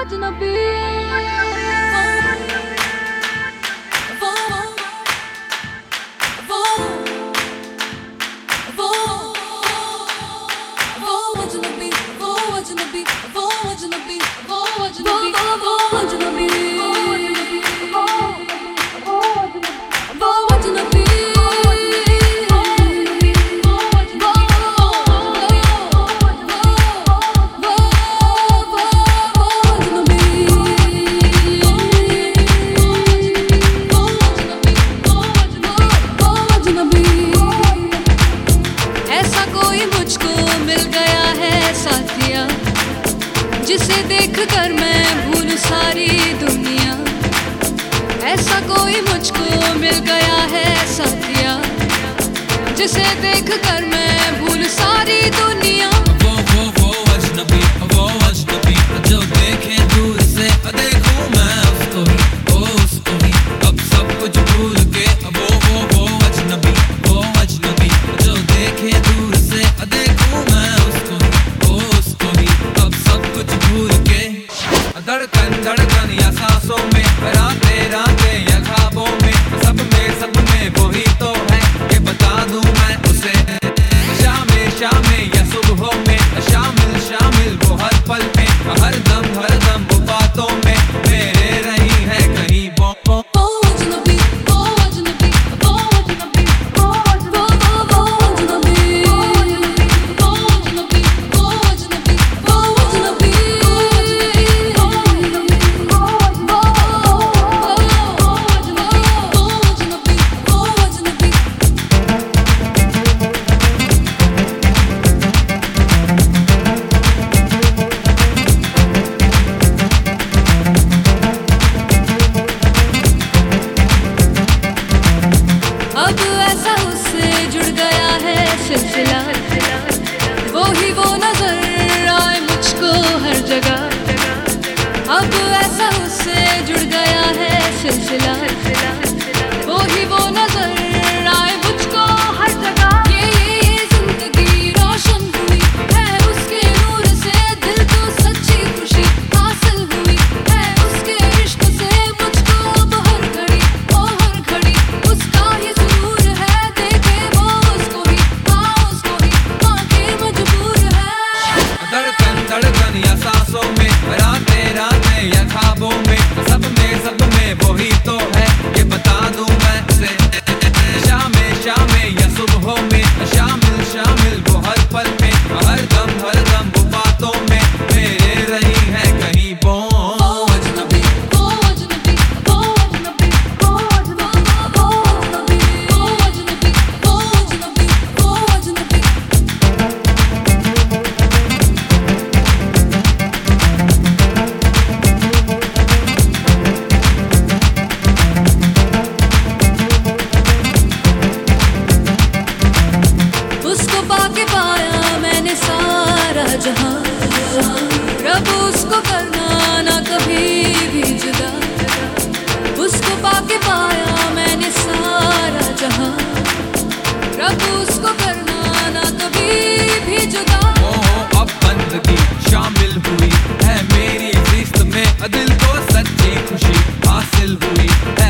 अजनबी जिसे देख कर मैं भूल सारी दुनिया। ऐसा कोई मुझको मिल गया है साथिया, जिसे देख कर मैं भूल सारी दुनिया। वो अजनबी जो देखे दूर से देखूं मैं उसको ही अब सब कुछ भूल के। वो अजनबी जो देखे दूर से देखूं मैं उसको ही अब सब कुछ भूल के। धड़कन या सांसों में, रातें या ख्वाबों में, सब में वही तो है कि बता दूं मैं उसे। शामें या सुबहों में, शामिल वो हर पल में, हर दम वो बातों में मेरे रही है कहीं वो। अब ऐसा उससे जुड़ गया है सिलसिला, वो नजर आए मुझको हर जगह। अब ऐसा उससे जुड़ गया है सिलसिला, वो नजर आए मुझको हर जगह। ये जिंदगी रोशन हुई है उसके नूर से, दिल को सच्ची खुशी हासिल हुई है उसके इश्क से। मुझको अब हर घड़ी उसका ही सुरूर है, देखे वो उसको ही आके मजबूर है। धड़कन या सांसों में, रातें या ख्वाबों में, सब में वही तो है कि बता दूं मैं उसे। शामें या सुबहों में, शामिल वो हर पल में, हर दम वो बातों में मेरे रही है कहीं वो। उसको पाके पाया मैंने सारा जहां, रब उसको करना ना कभी भी जुदा। उसको पाके पाया मैंने सारा जहां, रब उसको करना ना कभी भी जुदा। अब बंदगी शामिल हुई है मेरी जिस्त में, दिल को सच्ची खुशी हासिल हुई है